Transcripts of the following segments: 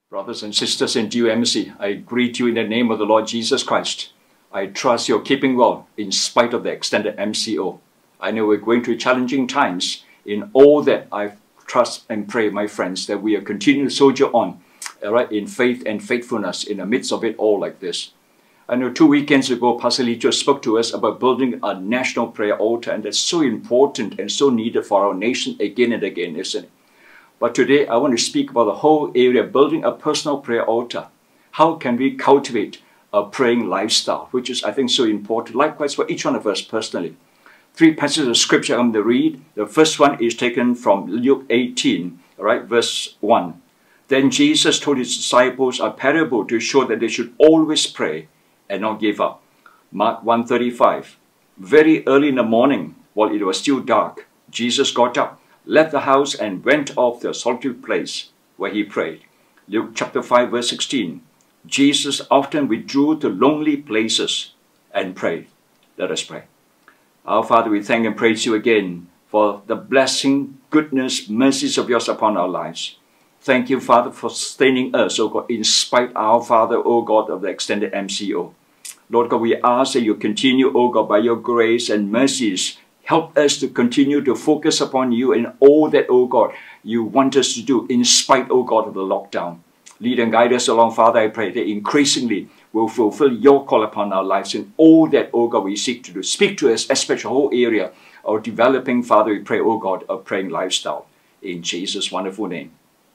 Brothers and sisters in DUMC, I greet you in the name of the Lord Jesus Christ. I trust you're keeping well in spite of the extended MCO. I know we're going through challenging times. In all that, I trust and pray, my friends, that we are continuing to soldier on, in faith and faithfulness in the midst of it all like this. I know 2 weekends ago, Pastor Lee just spoke to us about building a national prayer altar, and that's so important and so needed for our nation again and again, isn't it? But today, I want to speak about the whole area of building a personal prayer altar. How can we cultivate a praying lifestyle, which is, I think, so important. Likewise, for each one of us personally. 3 passages of scripture I'm going to read. The first one is taken from Luke 18, verse 1. Then Jesus told his disciples a parable to show that they should always pray and not give up. Mark 1:35. Very early in the morning, while it was still dark, Jesus got up, left the house and went off to a solitary place where he prayed. Luke chapter 5 verse 16. Jesus often withdrew to lonely places and prayed. Let us pray. Our Father, we thank and praise you again for the blessing, goodness, mercies of yours upon our lives. Thank you, Father, for sustaining us, O God, in spite, our Father, O God, of the extended MCO. Lord God, we ask that you continue, O God, by your grace and mercies, help us to continue to focus upon you and all that, O God, you want us to do in spite, O God, of the lockdown. Lead and guide us along, Father, I pray that increasingly we'll fulfill your call upon our lives in all that, O God, we seek to do. Speak to us, especially the whole area of developing, Father, we pray, O God, a praying lifestyle. In Jesus' wonderful name.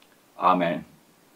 Amen.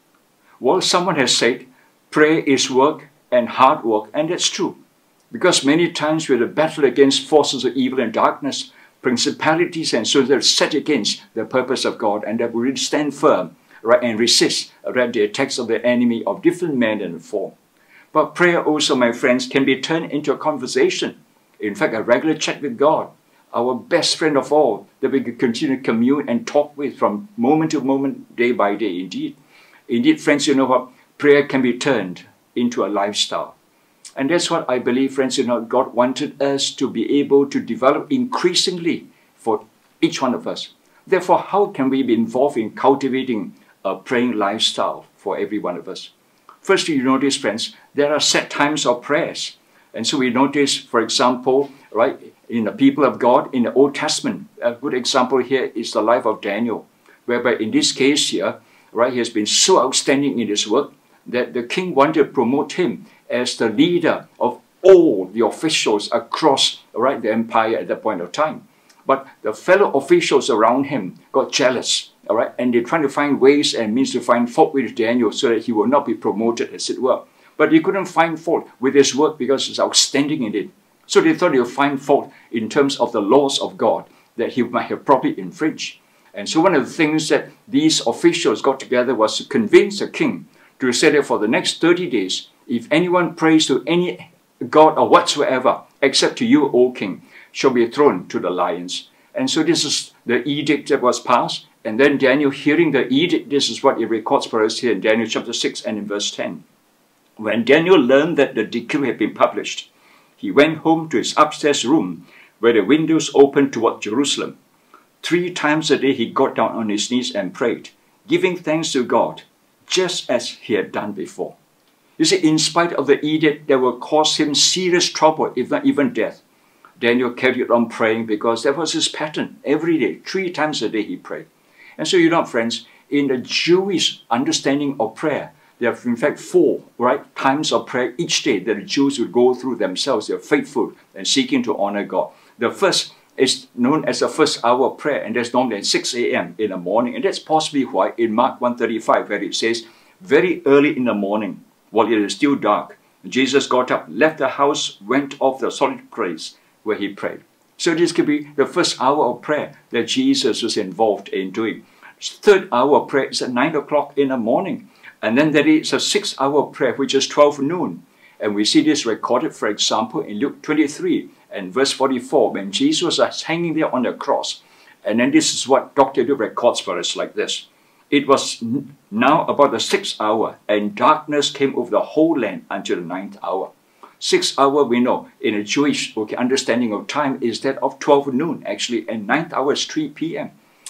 Well, someone has said, prayer is work and hard work, and that's true. Because many times we're in a battle against forces of evil and darkness, principalities, and so they're set against the purpose of God, and that we really stand firm, and resist the attacks of the enemy of different men and form. But prayer also, my friends, can be turned into a conversation. In fact, a regular chat with God, our best friend of all, that we can continue to commune and talk with from moment to moment, day by day. Indeed, friends, you know what? Prayer can be turned into a lifestyle. And that's what I believe, friends, God wanted us to be able to develop increasingly for each one of us. Therefore, how can we be involved in cultivating a praying lifestyle for every one of us? Firstly, you notice, friends, there are set times of prayers. And so we notice, for example, in the people of God in the Old Testament, a good example here is the life of Daniel, whereby in this case here, he has been so outstanding in his work that the king wanted to promote him as the leader of all the officials across the empire at that point of time. But the fellow officials around him got jealous, and they're trying to find ways and means to find fault with Daniel so that he will not be promoted, as it were. But he couldn't find fault with his work because he's outstanding in it. So they thought he would find fault in terms of the laws of God that he might have probably infringed. And so one of the things that these officials got together was to convince the king to say that for the next 30 days, if anyone prays to any god or whatsoever, except to you, O king, shall be thrown to the lions. And so this is the edict that was passed. And then Daniel, hearing the edict, this is what he records for us here in Daniel chapter 6 and in verse 10. When Daniel learned that the decree had been published, he went home to his upstairs room where the windows opened toward Jerusalem. 3 times a day he got down on his knees and prayed, giving thanks to God, just as he had done before. You see, in spite of the edict that would cause him serious trouble, if not even death, Daniel carried on praying because that was his pattern. Every day, 3 times a day he prayed. And so, friends, in the Jewish understanding of prayer, there are in fact 4 times of prayer each day that the Jews would go through themselves. They're faithful and seeking to honor God. The first is known as the first hour of prayer, and that's normally at 6 a.m. in the morning. And that's possibly why in Mark 1:35, where it says, very early in the morning, while it is still dark, Jesus got up, left the house, went off the solitary place where he prayed. So this could be the first hour of prayer that Jesus was involved in doing. 3rd hour of prayer is at 9 o'clock in the morning. And then there is a 6th hour of prayer, which is 12 noon. And we see this recorded, for example, in Luke 23 and verse 44, when Jesus was hanging there on the cross. And then this is what Dr. Luke records for us like this. It was now about the 6th hour, and darkness came over the whole land until the 9th hour. 6th hour, we know, in a Jewish understanding of time, is that of 12 noon, actually, and 9th hour is 3 p.m.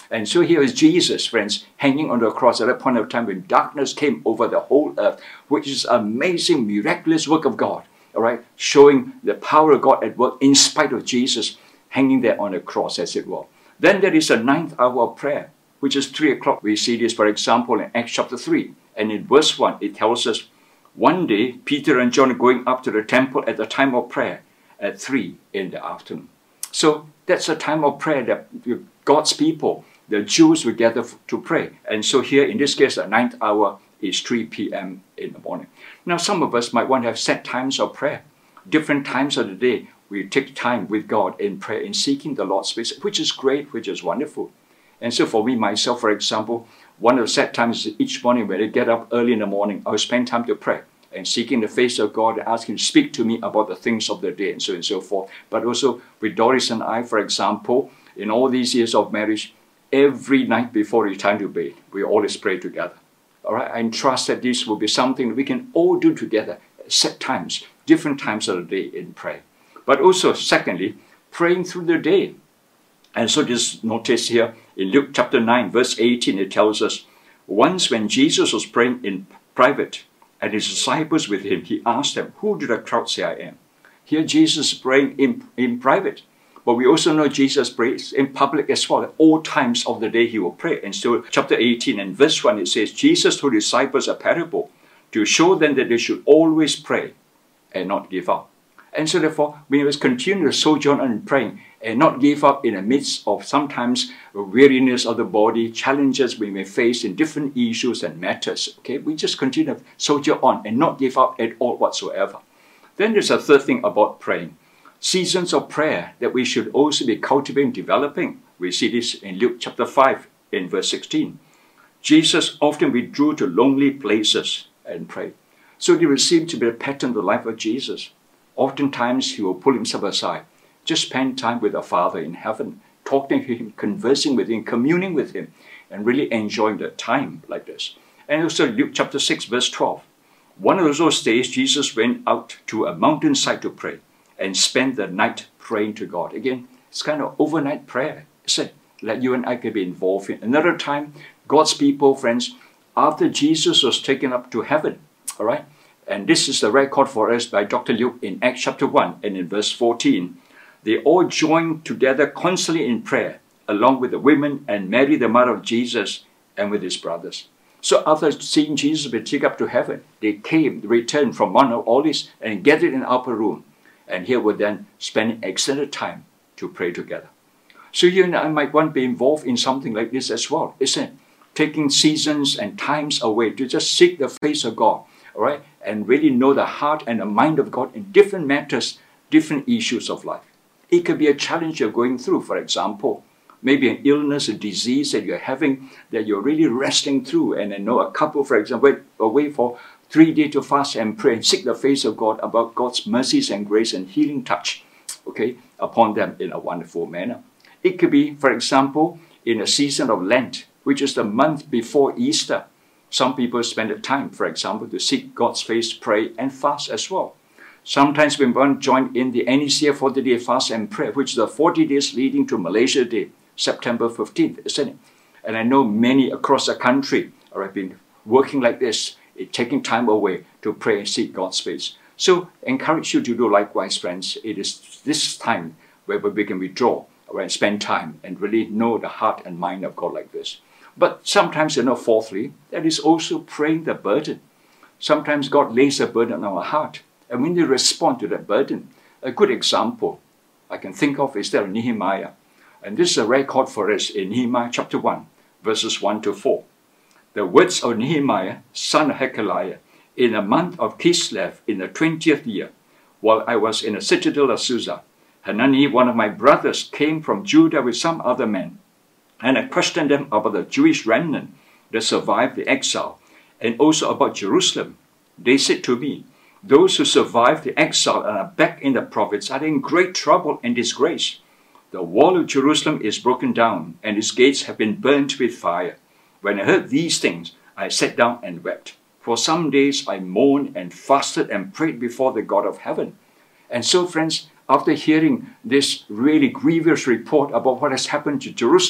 And so here is Jesus, friends, hanging on the cross at that point of time when darkness came over the whole earth, which is amazing, miraculous work of God, all right, showing the power of God at work in spite of Jesus hanging there on the cross, as it were. Then there is a 9th hour of prayer, which is 3 o'clock. We see this, for example, in Acts chapter 3. And in verse 1, it tells us, one day, Peter and John are going up to the temple at the time of prayer at 3 in the afternoon. So that's a time of prayer that God's people, the Jews, will gather to pray. And so here, in this case, the 9th hour is 3 p.m. in the morning. Now, some of us might want to have set times of prayer. Different times of the day, we take time with God in prayer, in seeking the Lord's face, which is great, which is wonderful. And so for me, myself, for example, one of the set times is each morning when I get up early in the morning, I'll spend time to pray and seeking the face of God and asking Him to speak to me about the things of the day and so forth. But also with Doris and I, for example, in all these years of marriage, every night before we time to bed, we always pray together. All right, I trust that this will be something we can all do together, set times, different times of the day in prayer. But also, secondly, praying through the day. And so just notice here in Luke chapter 9, verse 18, it tells us, once when Jesus was praying in private and his disciples with him, he asked them, who do the crowd say I am? Here Jesus is praying in private. But we also know Jesus prays in public as well. At all times of the day he will pray. And so chapter 18 and verse 1, it says, Jesus told his disciples a parable to show them that they should always pray and not give up. And so therefore, we must continue to sojourn and praying and not give up in the midst of sometimes weariness of the body, challenges we may face in different issues and matters. Okay, we just continue to sojourn on and not give up at all whatsoever. Then there's a third thing about praying. Seasons of prayer that we should also be cultivating, developing. We see this in Luke chapter 5 in verse 16. Jesus often withdrew to lonely places and prayed. So there would seem to be a pattern in the life of Jesus. Oftentimes he will pull himself aside, just spend time with the Father in heaven, talking to him, conversing with him, communing with him, and really enjoying the time like this. And also Luke chapter 6 verse 12. One of those days Jesus went out to a mountainside to pray and spend the night praying to God. Again, it's kind of overnight prayer, isn't it? That you and I could be involved in. Another time, God's people, friends, after Jesus was taken up to heaven, all right? And this is the record for us by Dr. Luke in Acts chapter 1 and in verse 14. They all joined together constantly in prayer, along with the women and Mary, the mother of Jesus, and with his brothers. So after seeing Jesus be taken up to heaven, they returned from Mount of Olives and gathered in the upper room. And here we're then spending extended time to pray together. So you and I might want to be involved in something like this as well, isn't it? Taking seasons and times away to just seek the face of God, all right? And really know the heart and the mind of God in different matters, different issues of life. It could be a challenge you're going through, for example, maybe an illness, a disease that you're having, that you're really wrestling through. And I know a couple, for example, went away for 3 days to fast and pray and seek the face of God about God's mercies and grace and healing touch, okay, upon them in a wonderful manner. It could be, for example, in a season of Lent, which is the month before Easter. Some people spend the time, for example, to seek God's face, pray and fast as well. Sometimes we want to join in the NECF 40-day fast and prayer, which is the 40 days leading to Malaysia Day, September 15th, isn't it? And I know many across the country have been working like this, taking time away to pray and seek God's face. So I encourage you to do likewise, friends. It is this time where we can withdraw and spend time and really know the heart and mind of God like this. But sometimes, fourthly, that is also praying the burden. Sometimes God lays a burden on our heart, and we need to respond to that burden. A good example I can think of is that of Nehemiah. And this is a record for us in Nehemiah chapter 1, verses 1 to 4. The words of Nehemiah, son of Hakaliah, in the month of Kislev, in the 20th year, while I was in the citadel of Susa, Hanani, one of my brothers, came from Judah with some other men, and I questioned them about the Jewish remnant that survived the exile, and also about Jerusalem. They said to me, those who survived the exile and are back in the province are in great trouble and disgrace. The wall of Jerusalem is broken down, and its gates have been burnt with fire. When I heard these things, I sat down and wept. For some days I mourned and fasted and prayed before the God of heaven. And so, friends, after hearing this really grievous report about what has happened to Jerusalem,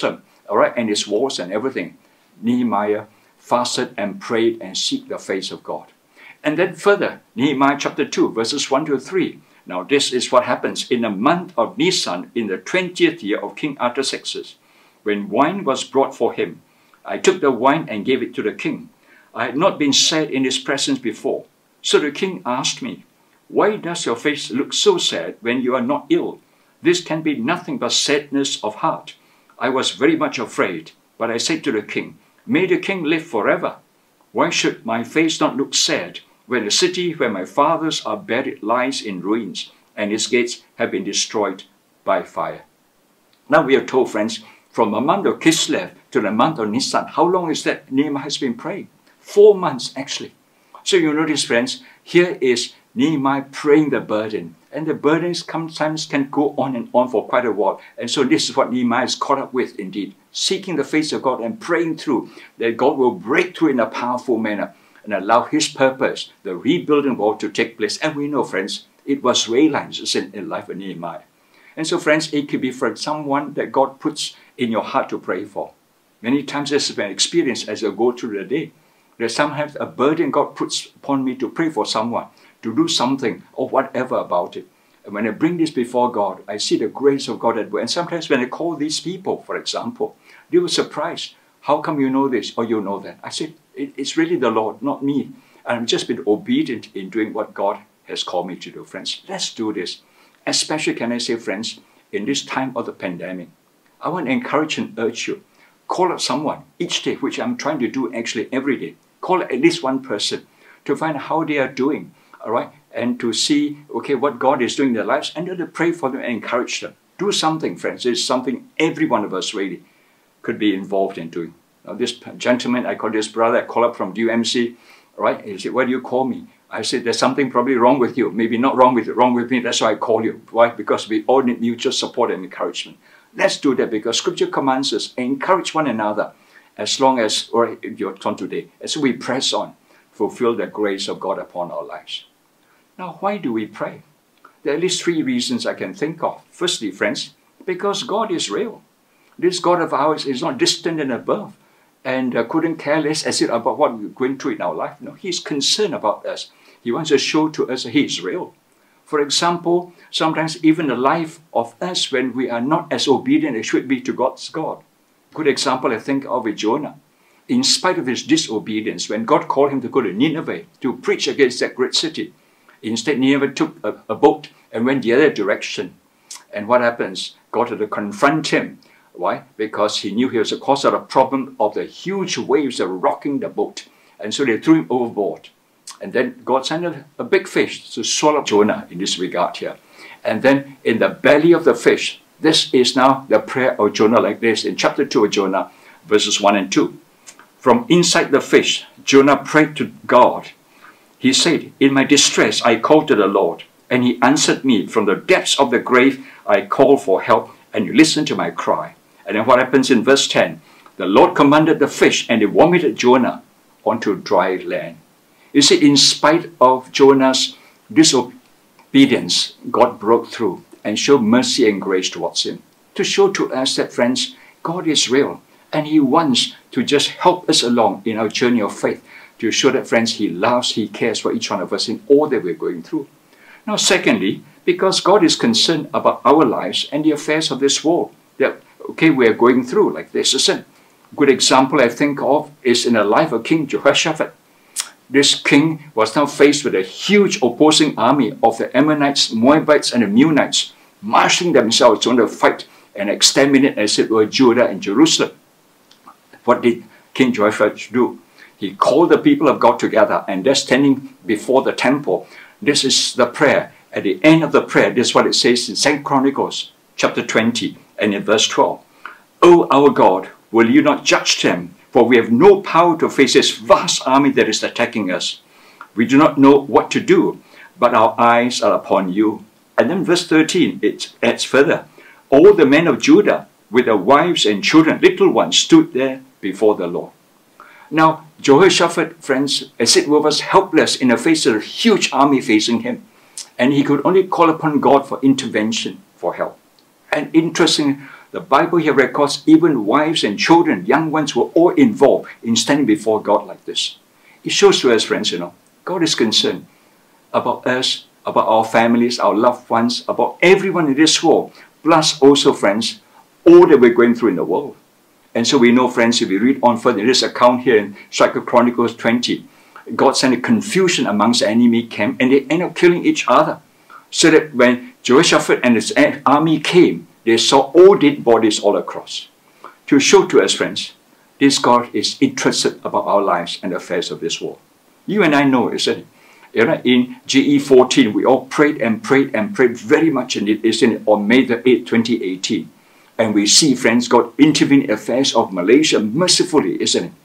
all right, and its walls and everything, Nehemiah fasted and prayed and seek the face of God. And then further, Nehemiah chapter 2, verses 1 to 3. Now this is what happens in the month of Nisan, in the 20th year of King Artaxerxes, when wine was brought for him. I took the wine and gave it to the king. I had not been sad in his presence before. So the king asked me, why does your face look so sad when you are not ill? This can be nothing but sadness of heart. I was very much afraid, but I said to the king, may the king live forever. Why should my face not look sad when the city where my fathers are buried lies in ruins and its gates have been destroyed by fire? Now we are told, friends, from the month of Kislev to the month of Nisan, how long is that Nehemiah has been praying? 4 months actually. So you notice, friends, here is Nehemiah praying the burden. And the burdens sometimes can go on and on for quite a while. And so this is what Nehemiah is caught up with indeed. Seeking the face of God and praying through that God will break through in a powerful manner and allow his purpose, the rebuilding wall, to take place. And we know, friends, it was realized in the life of Nehemiah. And so, friends, it could be for someone that God puts in your heart to pray for. Many times this has been experienced as I go through the day. There's sometimes a burden God puts upon me to pray for someone, to do something or whatever about it. And when I bring this before God, I see the grace of God at work. And sometimes when I call these people, for example, they were surprised. How come you know this or you know that? I said, it's really the Lord, not me. And I've just been obedient in doing what God has called me to do. Friends, let's do this. Especially, can I say, friends, in this time of the pandemic, I want to encourage and urge you. Call up someone each day, which I'm trying to do actually every day. Call at least one person to find out how they are doing, all right? And to see, okay, what God is doing in their lives, and then to pray for them and encourage them. Do something, friends. It's something every one of us really could be involved in doing. Now, this gentleman, I call this brother, I call up from DUMC, all right? He said, why do you call me? I said, there's something probably wrong with you. Maybe not wrong with me. That's why I call you. Why? Because we all need mutual support and encouragement. Let's do that because Scripture commands us, encourage one another as long as, or your turn today, as we press on, fulfill the grace of God upon our lives. Now, why do we pray? There are at least 3 reasons I can think of. Firstly, friends, because God is real. This God of ours is not distant and above and couldn't care less as it about what we're going through in our life. No, he's concerned about us. He wants to show to us that he is real. For example, sometimes even the life of us when we are not as obedient as should be to God's God. Good example I think of with Jonah. In spite of his disobedience, when God called him to go to Nineveh to preach against that great city, instead Nineveh took a boat and went the other direction. And what happens? God had to confront him. Why? Because he knew he was the cause of the problem of the huge waves that were rocking the boat. And so they threw him overboard. And then God sent a big fish to swallow Jonah in this regard here. And then in the belly of the fish, this is now the prayer of Jonah like this in chapter 2 of Jonah, verses 1 and 2. From inside the fish, Jonah prayed to God. He said, in my distress, I called to the Lord, and he answered me. From the depths of the grave, I called for help, and you listened to my cry. And then what happens in verse 10? The Lord commanded the fish, and it vomited Jonah onto dry land. You see, in spite of Jonah's disobedience, God broke through and showed mercy and grace towards him. To show to us that, friends, God is real. And he wants to just help us along in our journey of faith. To show that, friends, he loves, he cares for each one of us in all that we're going through. Now, secondly, because God is concerned about our lives and the affairs of this world. That, okay, we're going through like this, isn't it? Good example I think of is in the life of King Jehoshaphat. This king was now faced with a huge opposing army of the Ammonites, Moabites, and the Meunites, marshalling themselves on the fight and exterminate, as it were, Judah and Jerusalem. What did King Jehoshaphat do? He called the people of God together, and they're standing before the temple. This is the prayer. At the end of the prayer, this is what it says in 2 Chronicles chapter 20 and in verse 12. O our God, will you not judge them? For we have no power to face this vast army that is attacking us. We do not know what to do, but our eyes are upon you. And then verse 13, it adds further. All the men of Judah, with their wives and children, little ones, stood there before the Lord. Now, Jehoshaphat, friends, as it were, was helpless in the face of a huge army facing him. And he could only call upon God for intervention, for help. And interesting, The Bible here records even wives and children, young ones, were all involved in standing before God like this. It shows to us, friends, God is concerned about us, about our families, our loved ones, about everyone in this world, plus also, friends, all that we're going through in the world. And so we know, friends, if we read on further in this account here in 2 Chronicles 20, God sent a confusion amongst the enemy camp, and they end up killing each other. So that when Jehoshaphat and his army came, they saw all dead bodies all across. To show to us, friends, this God is interested about our lives and the affairs of this world. You and I know, isn't it? In GE 14, we all prayed and prayed and prayed very much, and it isn't it, on May the 8th, 2018. And we see, friends, God intervene in affairs of Malaysia mercifully, isn't it?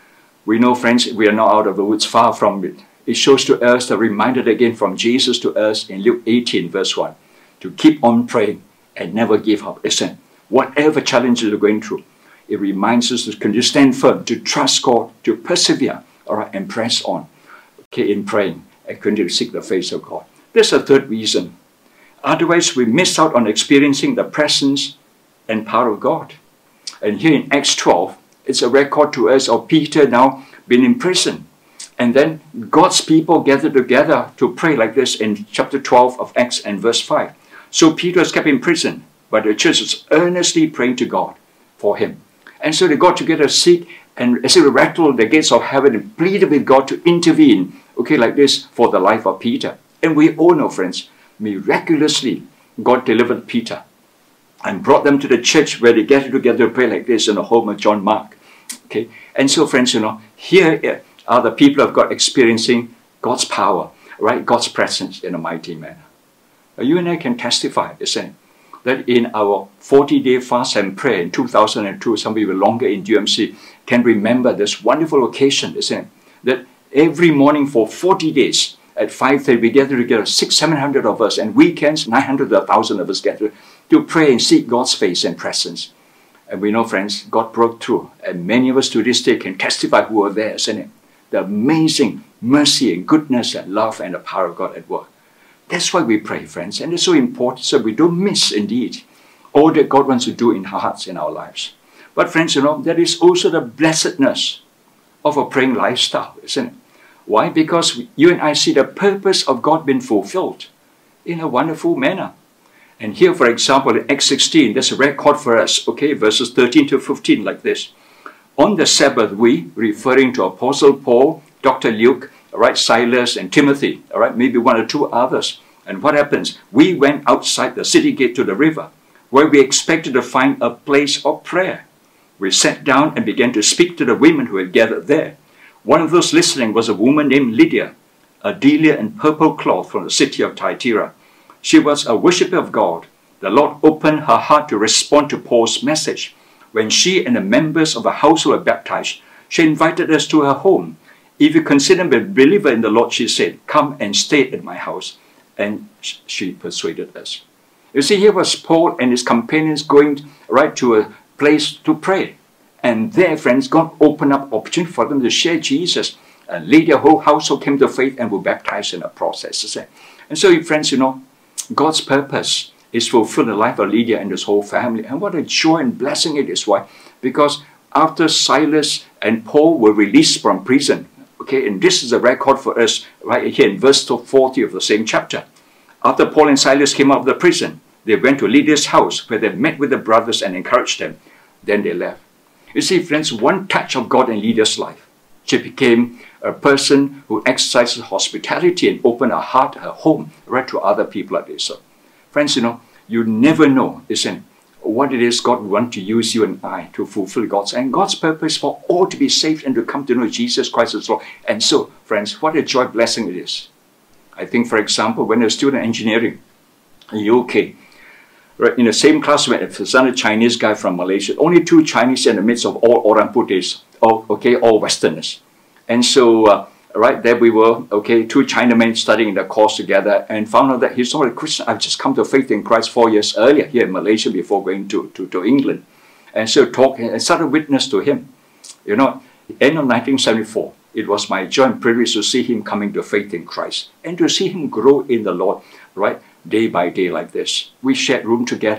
We know, friends, we are not out of the woods, far from it. It shows to us the reminder again from Jesus to us in Luke 18, verse 1, to keep on praying and never give up. Listen, whatever challenges we're going through, it reminds us to stand firm, to trust God, to persevere, all right, and press on, okay, in praying and continue to seek the face of God. There's a third reason. Otherwise, we miss out on experiencing the presence and power of God. And here in Acts 12, it's a record to us of Peter now being in prison. And then God's people gathered together to pray like this in chapter 12 of Acts and verse 5. So Peter was kept in prison, but the church was earnestly praying to God for him. And so they got together, seek, and as they rattled the gates of heaven and pleaded with God to intervene, okay, like this, for the life of Peter. And we all know, friends, miraculously, God delivered Peter and brought them to the church where they gathered together to pray like this in the home of John Mark. Okay, and so, friends, here are the people of God experiencing God's power, right? God's presence in a mighty manner. You and I can testify, isn't it, that in our 40-day fast and prayer in 2002, some people longer in GMC can remember this wonderful occasion, isn't it, that every morning for 40 days at 5:30 we gather together, 600-700 of us, and weekends 900-1,000 of us gather to pray and seek God's face and presence. And we know, friends, God broke through, and many of us to this day can testify who were there, isn't it? The amazing mercy and goodness and love and the power of God at work. That's why we pray, friends, and it's so important so we don't miss, indeed, all that God wants to do in our hearts, in our lives. But, friends, there is also the blessedness of a praying lifestyle, isn't it? Why? Because you and I see the purpose of God being fulfilled in a wonderful manner. And here, for example, in Acts 16, there's a record for us, okay, verses 13 to 15, like this. On the Sabbath, we, referring to Apostle Paul, Dr. Luke, all right, Silas and Timothy, all right, maybe one or two others. And what happens? We went outside the city gate to the river, where we expected to find a place of prayer. We sat down and began to speak to the women who had gathered there. One of those listening was a woman named Lydia, a dealer in purple cloth from the city of Thyatira. She was a worshipper of God. The Lord opened her heart to respond to Paul's message. When she and the members of her household were baptized, she invited us to her home. If you consider me a believer in the Lord, she said, come and stay at my house. And she persuaded us. You see, here was Paul and his companions going right to a place to pray. And there, friends, God opened up opportunity for them to share Jesus. And Lydia's whole household came to faith and were baptized in the process. And so, friends, God's purpose is to fulfill the life of Lydia and his whole family. And what a joy and blessing it is. Why? Because after Silas and Paul were released from prison, okay, and this is a record for us right here in verse 40 of the same chapter. After Paul and Silas came out of the prison, they went to Lydia's house where they met with the brothers and encouraged them. Then they left. You see, friends, one touch of God in Lydia's life. She became a person who exercises hospitality and opened her heart, her home, right to other people like this. So, friends, you never know, listen, what it is God wants to use you and I to fulfill God's purpose for all to be saved and to come to know Jesus Christ as Lord. And so, friends, what a joy blessing it is. I think, for example, when I was a student engineering in the UK, right, in the same class with a Chinese guy from Malaysia, only two Chinese in the midst of all orang putihs, all Westerners. And so, right there we were, okay, two Chinamen studying the course together and found out that he's not a Christian. I've just come to faith in Christ 4 years earlier here in Malaysia before going to England. And so talking and started witness to him. End of 1974, it was my joy and privilege to see him coming to faith in Christ and to see him grow in the Lord, right, day by day like this. We shared room together.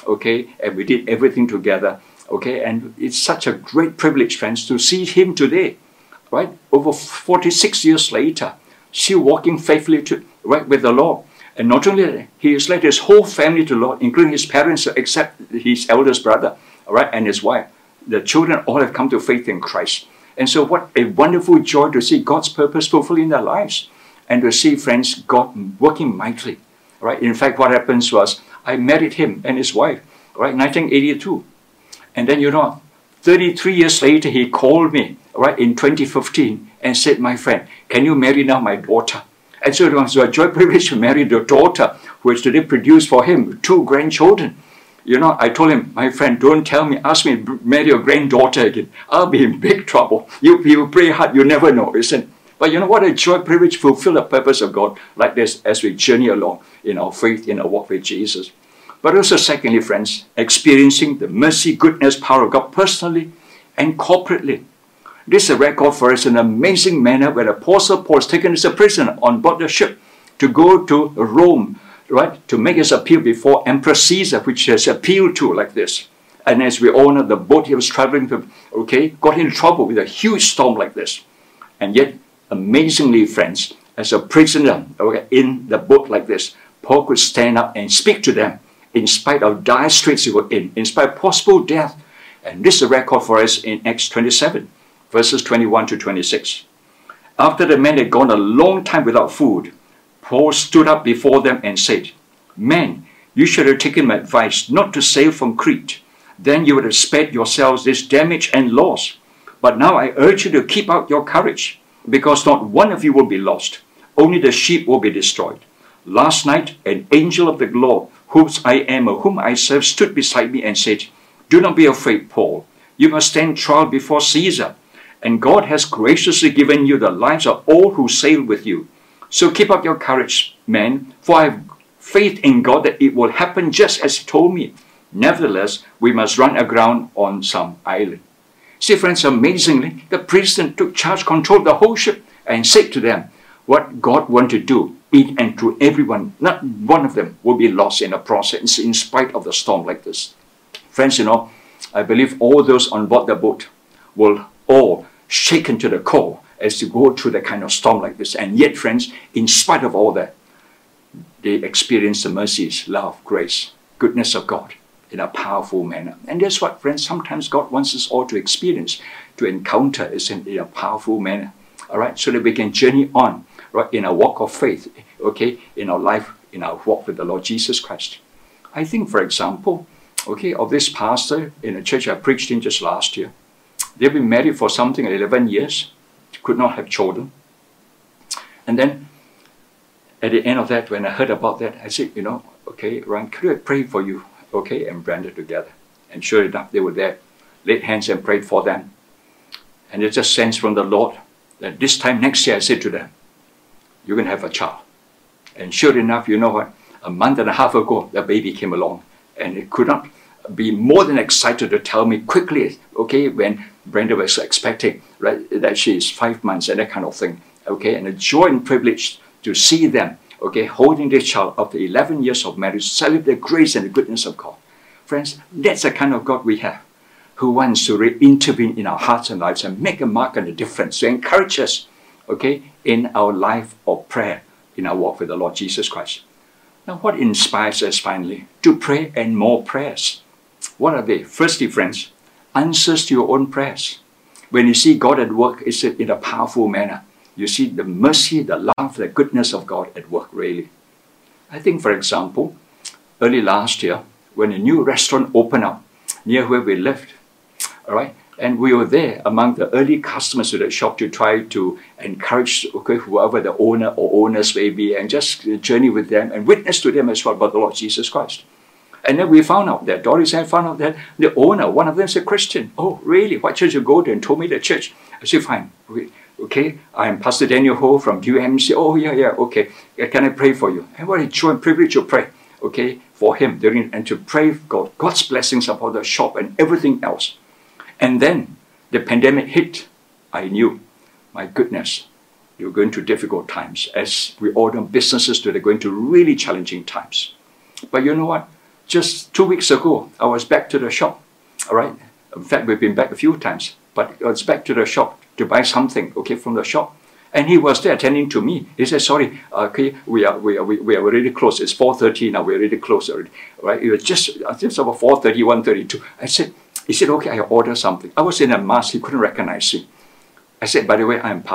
okay, and we did everything together, okay, and it's such a great privilege, friends, to see him today, right, over 46 years later, still walking faithfully right with the Lord. And not only that, he has led his whole family to the Lord, including his parents, except his eldest brother, all right, and his wife. The children all have come to faith in Christ. And so what a wonderful joy to see God's purpose fulfilled in their lives, and to see, friends, God working mightily. Right? In fact, what happens was, I married him and his wife, right, 1982. And then, 33 years later, he called me, right, in 2015 and said, my friend, can you marry now my daughter? And so it was a joy privilege to marry the daughter, who has today produced for him 2 grandchildren. I told him, my friend, don't tell me, ask me to marry your granddaughter again. I'll be in big trouble. You pray hard, you never know, isn't it? But what a joy privilege to fulfill the purpose of God like this as we journey along in our faith, in our walk with Jesus. But also, secondly, friends, experiencing the mercy, goodness, power of God personally and corporately. This is a record for us in an amazing manner where the Apostle Paul is taken as a prisoner on board the ship to go to Rome, right, to make his appeal before Emperor Caesar, which has appealed to like this. And as we all know, the boat he was traveling to, okay, got into trouble with a huge storm like this. And yet, amazingly, friends, as a prisoner, okay, in the boat like this, Paul could stand up and speak to them in spite of dire straits they were in spite of possible death. And this is a record for us in Acts 27, verses 21 to 26. After the men had gone a long time without food, Paul stood up before them and said, men, you should have taken my advice not to sail from Crete. Then you would have spared yourselves this damage and loss. But now I urge you to keep out your courage, because not one of you will be lost. Only the sheep will be destroyed. Last night, an angel of the Lord, whom I serve, stood beside me and said, do not be afraid, Paul. You must stand trial before Caesar. And God has graciously given you the lives of all who sail with you. So keep up your courage, men, for I have faith in God that it will happen just as he told me. Nevertheless, we must run aground on some island. See, friends, amazingly, the priest took charge, controlled the whole ship, and said to them what God wanted to do in and through everyone. Not one of them will be lost in the process, in spite of the storm like this. Friends, I believe all those on board the boat will all shaken to the core as they go through the kind of storm like this. And yet, friends, in spite of all that, they experience the mercies, love, grace, goodness of God in a powerful manner. And that's what, friends, sometimes God wants us all to experience, to encounter is in a powerful manner. All right, so that we can journey on, right, in our walk of faith, okay, in our life, in our walk with the Lord Jesus Christ. I think, for example, okay, of this pastor in a church I preached in just last year. They've been married for something like 11 years, could not have children. And then at the end of that, when I heard about that, I said, okay, Ryan, could I pray for you? Okay, and Brenda together. And sure enough, they were there, laid hands and prayed for them. And they just sensed from the Lord that this time next year, I said to them, you're going to have a child. And sure enough, you know what? A month and a half ago, the baby came along. And it could not be more than excited to tell me quickly, okay, when Brenda was expecting, right, that she is 5 months and that kind of thing, okay, and a joy and privilege to see them, okay, holding this child after 11 years of marriage, celebrate the grace and the goodness of God. Friends, that's the kind of God we have, who wants to intervene in our hearts and lives and make a mark and a difference, to encourage us, okay, in our life of prayer, in our walk with the Lord Jesus Christ. Now, what inspires us finally? To pray and more prayers. What are they? Firstly, friends, answers to your own prayers. When you see God at work, it's in a powerful manner. You see the mercy, the love, the goodness of God at work, really. I think, for example, early last year, when a new restaurant opened up near where we lived, all right, and we were there among the early customers to the shop to try to encourage, okay, whoever the owner or owners may be, and just journey with them and witness to them as well about the Lord Jesus Christ. And then we found out that, Doris had found out that the owner, one of them is a Christian. Oh, really? What church you go to? And told me the church. I said, fine. Okay, I'm Pastor Daniel Ho from UMC. Oh, yeah, okay. Can I pray for you? And what a joy and privilege to pray, okay, for him and to pray God's blessings upon the shop and everything else. And then the pandemic hit. I knew, my goodness, you're going through difficult times. As we all know, businesses today are going through really challenging times. But you know what? just 2 weeks ago, I was back to the shop, all right? In fact, we've been back a few times, but I was back to the shop to buy something, okay, from the shop. And he was there attending to me. He said, sorry, okay, we are already close. It's 4:30 now, we're already close already, right? It was just about 4:30, 1:32. He said, okay, I ordered something. I was in a mask, he couldn't recognize me. I said, by the way, I'm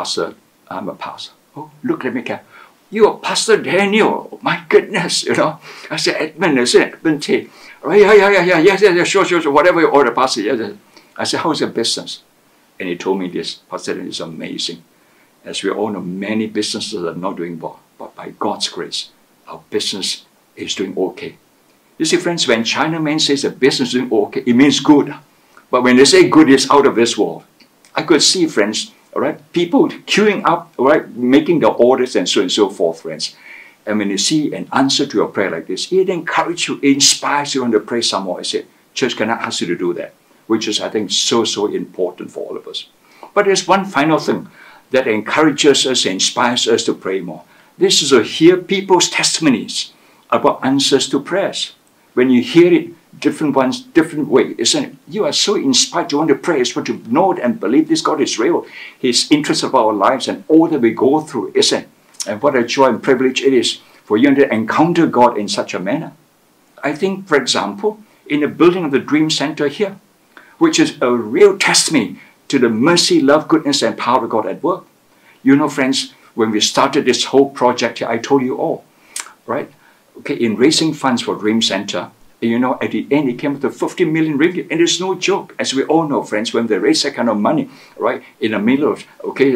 a pastor. Oh, look at me, you're Pastor Daniel. Oh, my goodness, you know. I said, Edmund, T. Right, yeah, sure, whatever you order, Pastor. Yeah. I said, how's your business? And he told me this, Pastor Daniel, is amazing. As we all know, many businesses are not doing well, but by God's grace, our business is doing okay. You see, friends, when Chinaman says a business is doing okay, it means good. But when they say good, it's out of this world. I could see, friends, all right, people queuing up, all right, making the orders and so forth, friends. And when you see an answer to your prayer like this, it encourages you, it inspires you to pray some more. I said, church, can I ask you to do that? Which is, I think, so important for all of us. But there's one final thing that encourages us, inspires us to pray more. This is to hear people's testimonies about answers to prayers. When you hear it, different ones, different way, isn't it? You are so inspired to want to pray, is to know and believe this God is real. His interest of our lives and all that we go through, isn't it? And what a joy and privilege it is for you to encounter God in such a manner. I think, for example, in the building of the Dream Center here, which is a real testimony to the mercy, love, goodness, and power of God at work. You know, friends, when we started this whole project here, I told you all, right? Okay, in raising funds for Dream Center, you know, at the end, it came up to 50 million ringgit. And it's no joke. As we all know, friends, when they raise that kind of money, right, in the middle of, okay,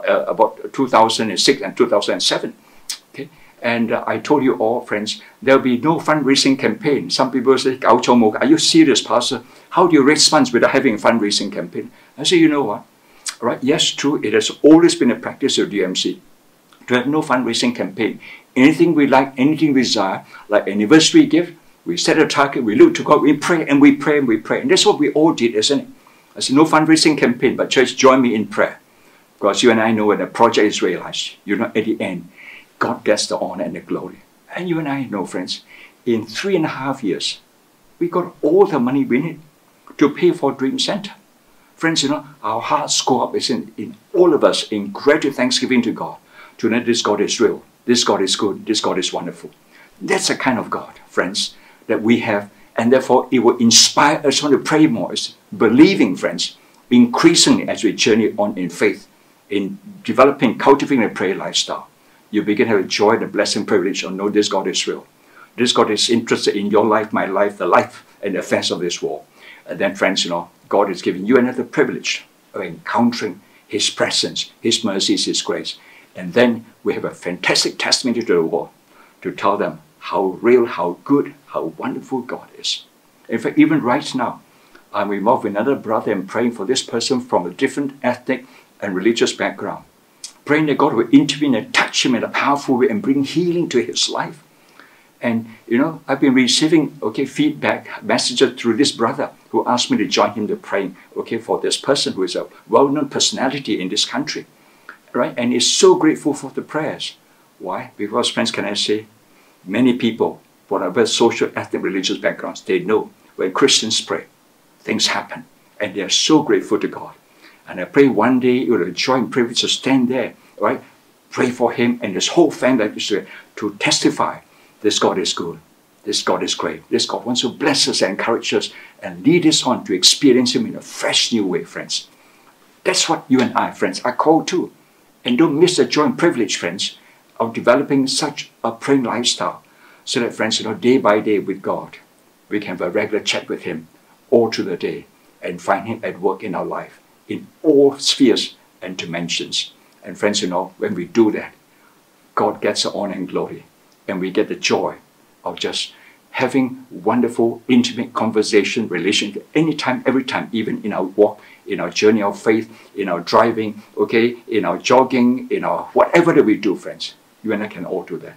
about 2006 and 2007, okay, and I told you all, friends, there'll be no fundraising campaign. Some people say, are you serious, Pastor? How do you raise funds without having a fundraising campaign? I say, you know what? Right? Yes, true. It has always been a practice of DMC to have no fundraising campaign. Anything we like, anything we desire, like anniversary gift, we set a target, we look to God, we pray and we pray and we pray. And that's what we all did, isn't it? I said, no fundraising campaign, but church, join me in prayer. Because you and I know when the project is realized, you know, at the end, God gets the honor and the glory. And you and I know, friends, in 3.5 years, we got all the money we need to pay for Dream Center. Friends, you know, our hearts go up in all of us in gratitude, thanksgiving to God. To know this God is real, this God is good, this God is wonderful. That's the kind of God, friends, that we have. And therefore, it will inspire us to pray more. It's believing, friends, increasingly as we journey on in faith, in developing, cultivating a prayer lifestyle. You begin to have a joy, the blessing, privilege of know this God is real. This God is interested in your life, my life, the life and the affairs of this world. And then, friends, you know, God is giving you another privilege of encountering His presence, His mercies, His grace. And then we have a fantastic testimony to the world to tell them how real, how good, how wonderful God is. In fact, even right now, I'm involved with another brother and praying for this person from a different ethnic and religious background. Praying that God will intervene and touch him in a powerful way and bring healing to his life. And, you know, I've been receiving, okay, feedback, messages through this brother who asked me to join him to praying, okay, for this person who is a well-known personality in this country, right? And is so grateful for the prayers. Why? Because, friends, can I say, many people, whatever social, ethnic, religious backgrounds, they know when Christians pray, things happen. And they are so grateful to God. And I pray one day you will joy and privilege to stand there, right? Pray for him and his whole family to testify. This God is good. This God is great. This God wants to bless us and encourage us and lead us on to experience Him in a fresh new way, friends. That's what you and I, friends, are called to. And don't miss the joy and privilege, friends, of developing such a praying lifestyle so that, friends, you know, day by day with God, we can have a regular chat with Him all through the day and find Him at work in our life in all spheres and dimensions. And friends, you know, when we do that, God gets the honor and glory. And we get the joy of just having wonderful, intimate conversation, relationship, anytime, every time, even in our walk, in our journey of faith, in our driving, okay, in our jogging, in our whatever that we do, friends. You and I can all do that.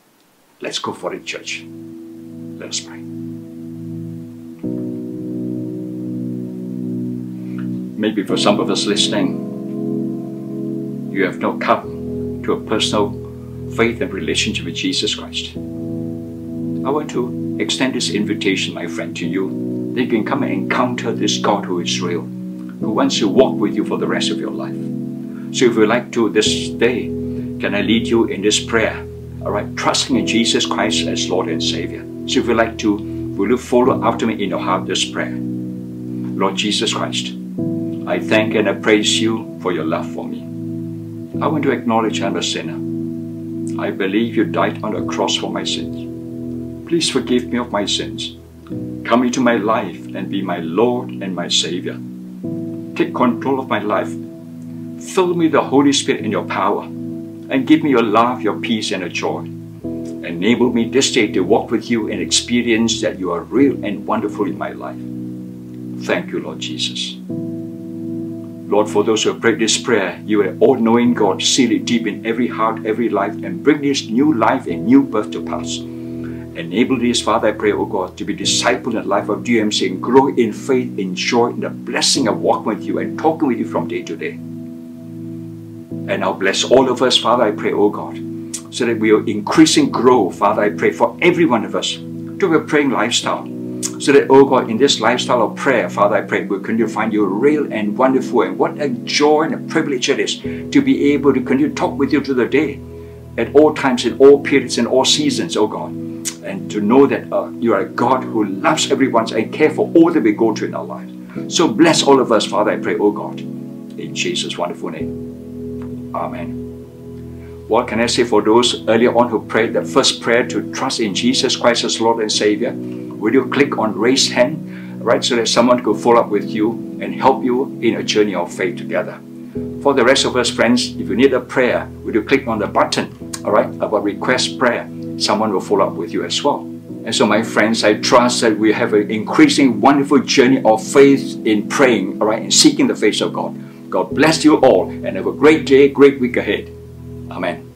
Let's go for it, church. Let us pray. Maybe for some of us listening, you have not come to a personal faith and relationship with Jesus Christ. I want to extend this invitation, my friend, to you. They can come and encounter this God who is real, who wants to walk with you for the rest of your life. So if you'd like to this day, can I lead you in this prayer? All right, trusting in Jesus Christ as Lord and Savior. So if you'd like to, will you follow after me in your heart this prayer? Lord Jesus Christ, I thank and I praise you for your love for me. I want to acknowledge I'm a sinner. I believe you died on the cross for my sins. Please forgive me of my sins. Come into my life and be my Lord and my Savior. Take control of my life. Fill me with the Holy Spirit and your power, and give me your love, your peace, and your joy. Enable me this day to walk with you and experience that you are real and wonderful in my life. Thank you, Lord Jesus. Lord, for those who have prayed this prayer, you are all-knowing God. Seal it deep in every heart, every life, and bring this new life and new birth to pass. Enable this, Father, I pray, O God, to be discipled in the life of DMC and grow in faith, in joy, in the blessing of walking with you and talking with you from day to day. And now bless all of us, Father, I pray, O God, so that we will increase and grow, Father, I pray for every one of us to have a praying lifestyle. So that, oh God, in this lifestyle of prayer, Father, I pray, we'll continue to find you real and wonderful. And what a joy and a privilege it is to be able to continue to talk with you through the day, at all times, in all periods, in all seasons, oh God. And to know that you are a God who loves everyone and cares for all that we go through in our lives. So bless all of us, Father, I pray, oh God, in Jesus' wonderful name. Amen. What can I say for those earlier on who prayed the first prayer to trust in Jesus Christ as Lord and Savior? Will you click on raise hand, right, so that someone could follow up with you and help you in a journey of faith together? For the rest of us, friends, if you need a prayer, will you click on the button, all right, about request prayer? Someone will follow up with you as well. And so, my friends, I trust that we have an increasing, wonderful journey of faith in praying, all right, and seeking the face of God. God bless you all and have a great day, great week ahead. Amen.